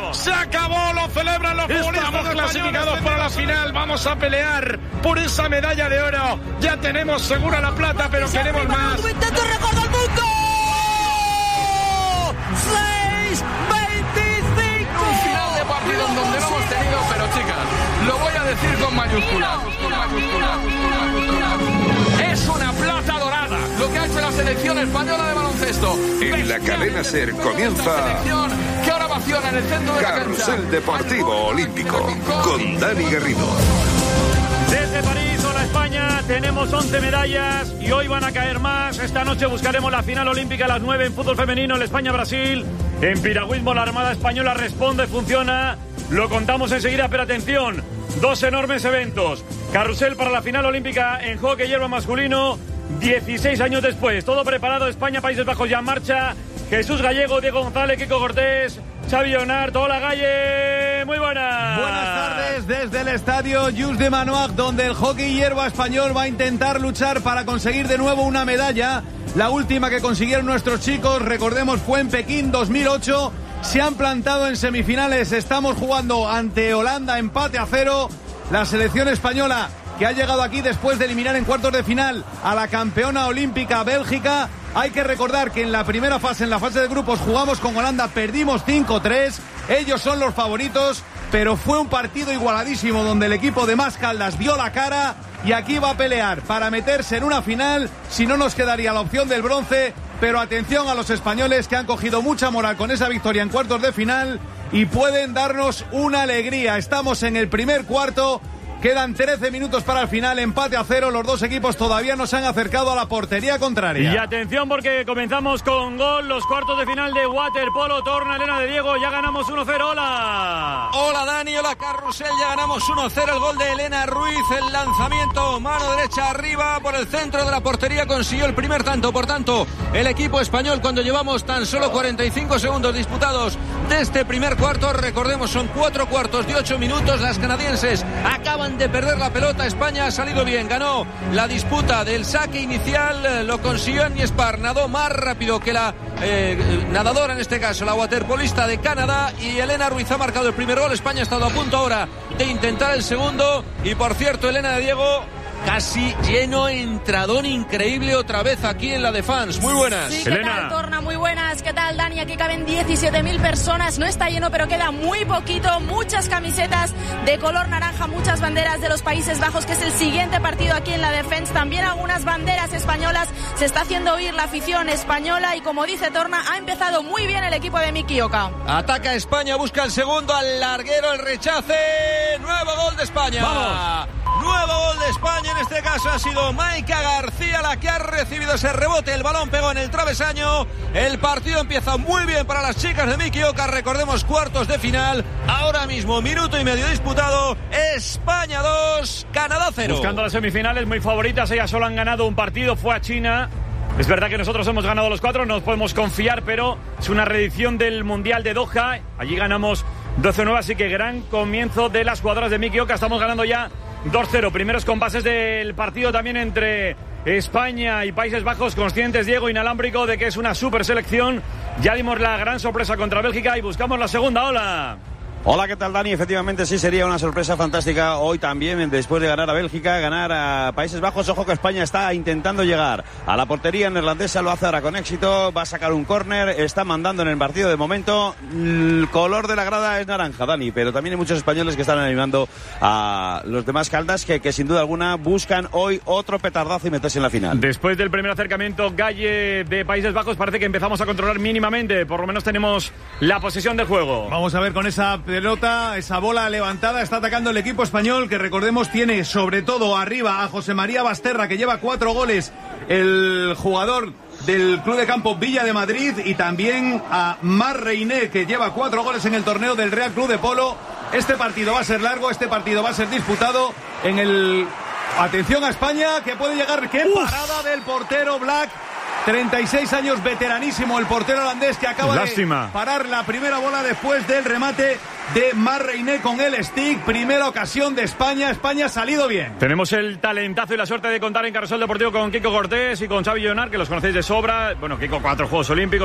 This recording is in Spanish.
Se acabó, lo celebran los futbolistas. Estamos clasificados para la final. Vamos a pelear por esa medalla de oro. Ya tenemos segura la plata, pero queremos más. ¡Intento récord del mundo! 6-25. Un final de partido en donde no hemos tenido, pero chicas, lo voy a decir con mayúsculas. Es una plata dorada lo que ha hecho la selección española de baloncesto. En la cadena SER comienza que ahora vaciona en el centro de la cancha. Carrusel Deportivo Olímpico con Dani Garrido. Desde París, hola España, tenemos 11 medallas y hoy van a caer más. Esta noche buscaremos la final olímpica a las 9 en fútbol femenino, el España-Brasil. En piragüismo la Armada Española responde, funciona. Lo contamos enseguida, pero atención, dos enormes eventos. Carrusel para la final olímpica en hockey hierba masculino, 16 años después. Todo preparado, España, Países Bajos ya en marcha. Jesús Gallego, Diego González, Kiko Cortés, Xavi Leonard. Hola Galle, muy buenas. Buenas tardes desde el estadio Just de Manoac, donde el hockey hierba español va a intentar luchar para conseguir de nuevo una medalla. La última que consiguieron nuestros chicos, recordemos, fue en Pekín 2008. Se han plantado en semifinales. Estamos jugando ante Holanda, empate a 0. La selección española, que ha llegado aquí después de eliminar en cuartos de final a la campeona olímpica Bélgica. Hay que recordar que en la primera fase, en la fase de grupos, jugamos con Holanda, perdimos 5-3. Ellos son los favoritos, pero fue un partido igualadísimo donde el equipo de Mas Caldas dio la cara y aquí va a pelear para meterse en una final. Si no, nos quedaría la opción del bronce. Pero atención a los españoles, que han cogido mucha moral con esa victoria en cuartos de final y pueden darnos una alegría. Estamos en el primer cuarto. Quedan 13 minutos para el final, empate a 0. Los dos equipos todavía no se han acercado a la portería contraria. Y atención porque comenzamos con gol, los cuartos de final de waterpolo. Torna Elena de Diego, ya ganamos 1-0. Hola. Hola Dani, hola Carrusel, ya ganamos 1-0. El gol de Elena Ruiz, el lanzamiento, mano derecha arriba por el centro de la portería, consiguió el primer tanto. Por tanto, el equipo español, cuando llevamos tan solo 45 segundos disputados de este primer cuarto, recordemos, son 4 cuartos de 8 minutos. Las canadienses acaban de perder la pelota. España ha salido bien, ganó la disputa del saque inicial, lo consiguió Agnieszka Spar, nadó más rápido que la nadadora, en este caso la waterpolista de Canadá, y Elena Ruiz ha marcado el primer gol. España ha estado a punto ahora de intentar el segundo, y por cierto, Elena de Diego casi lleno, entradón increíble otra vez aquí en la de fans. Muy buenas. Sí, ¿qué tal, Torna? Muy buenas. ¿Qué tal, Dani? Aquí caben 17.000 personas. No está lleno, pero queda muy poquito. Muchas camisetas de color naranja, muchas banderas de los Países Bajos, que es el siguiente partido aquí en la Defense. También algunas banderas españolas. Se está haciendo oír la afición española y, como dice Torna, ha empezado muy bien el equipo de Miki Oka. Ataca España, busca el segundo al larguero, el rechace. Nuevo gol de España. ¡Vamos! Nuevo gol de España, en este caso ha sido Maika García la que ha recibido ese rebote, el balón pegó en el travesaño. El partido empieza muy bien para las chicas de Miki Oka, recordemos, cuartos de final, ahora mismo minuto y medio disputado. España 2, Canadá 0. Buscando las semifinales, muy favoritas, ellas solo han ganado un partido, fue a China. Es verdad que nosotros hemos ganado los 4, nos podemos confiar, pero es una reedición del Mundial de Doha, allí ganamos 12-9, así que gran comienzo de las jugadoras de Miki Oka. Estamos ganando ya 2-0, primeros compases del partido también entre España y Países Bajos, conscientes, Diego, inalámbrico, de que es una super selección. Ya dimos la gran sorpresa contra Bélgica y buscamos la segunda. Hola. Hola, ¿qué tal, Dani? Efectivamente, sí, sería una sorpresa fantástica hoy también, después de ganar a Bélgica, ganar a Países Bajos. Ojo que España está intentando llegar a la portería neerlandesa, lo hace ahora con éxito, va a sacar un córner, está mandando en el partido de momento. El color de la grada es naranja, Dani, pero también hay muchos españoles que están animando a los demás Caldas que sin duda alguna buscan hoy otro petardazo y meterse en la final. Después del primer acercamiento, Galle, de Países Bajos, parece que empezamos a controlar mínimamente, por lo menos tenemos la posesión de juego. Vamos a ver con esa pelota, esa bola levantada, está atacando el equipo español, que recordemos tiene sobre todo arriba a José María Basterra, que lleva 4 goles, el jugador del Club de Campo Villa de Madrid, y también a Mar Reiné, que lleva 4 goles en el torneo del Real Club de Polo. Este partido va a ser largo, este partido va a ser disputado en el... Atención a España, que puede llegar. ¡Qué parada del portero Black! 36 años, veteranísimo el portero holandés, que acaba de parar la primera bola después del remate de Mar Reiné con el stick. Primera ocasión de España. España ha salido bien. Tenemos el talentazo y la suerte de contar en Carrusel Deportivo con Kiko Cortés y con Xavi Leonard, que los conocéis de sobra. Bueno, Kiko, 4 Juegos Olímpicos.